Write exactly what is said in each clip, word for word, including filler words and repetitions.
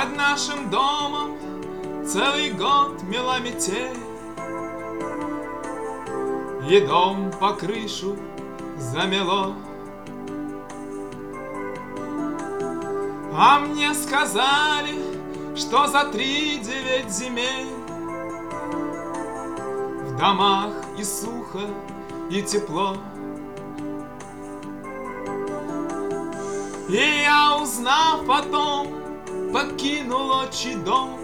Над нашим домом целый год мела метель, и дом по крышу замело. А мне сказали, что за три девять земель в домах и сухо, и тепло. И я, узнав потом, покинул отчий дом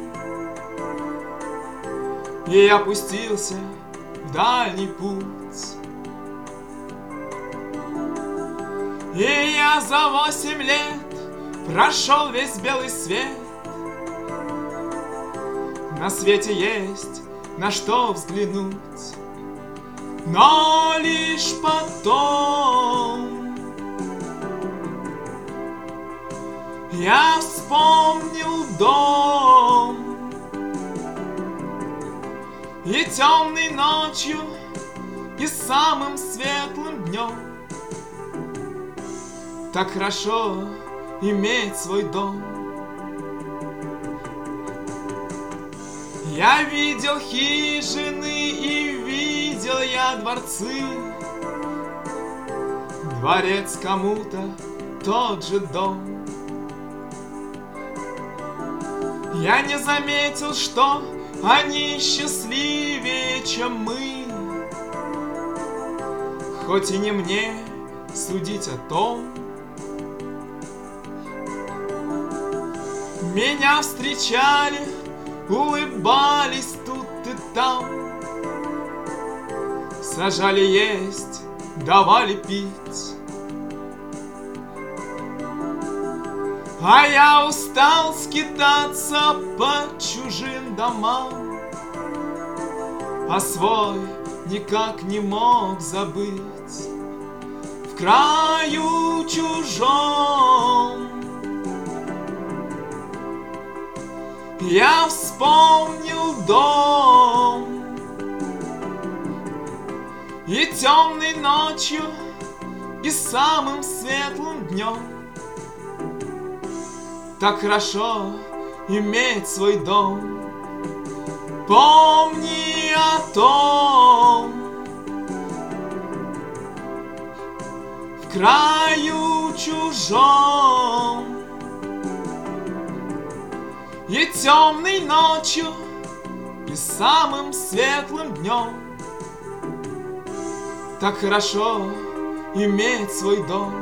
и опустился в дальний путь. И я за восемь лет прошел весь белый свет. На свете есть на что взглянуть, но лишь потом я вспомнил дом, и темной ночью, и самым светлым днем так хорошо иметь свой дом. Я видел хижины и видел я дворцы, дворец кому-то тот же дом. Я не заметил, что они счастливее, чем мы, хоть и не мне судить о том. Меня встречали, улыбались тут и там, сажали есть, давали пить. А я устал скитаться по чужим домам, а свой никак не мог забыть. В краю чужом я вспомнил дом, и темной ночью, и самым светлым днем так хорошо иметь свой дом. Помни о том, в краю чужом, и темной ночью, и самым светлым днем так хорошо иметь свой дом.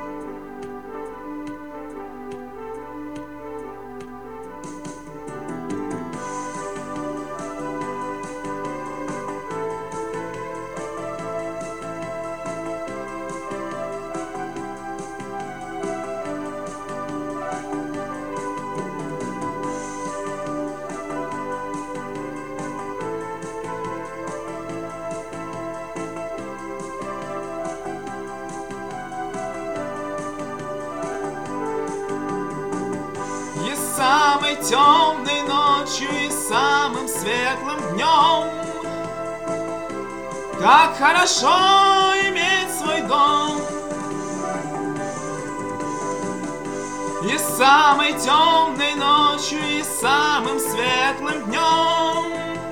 Самой темной ночью и самым светлым днем как хорошо иметь свой дом. И самой темной ночью и самым светлым днем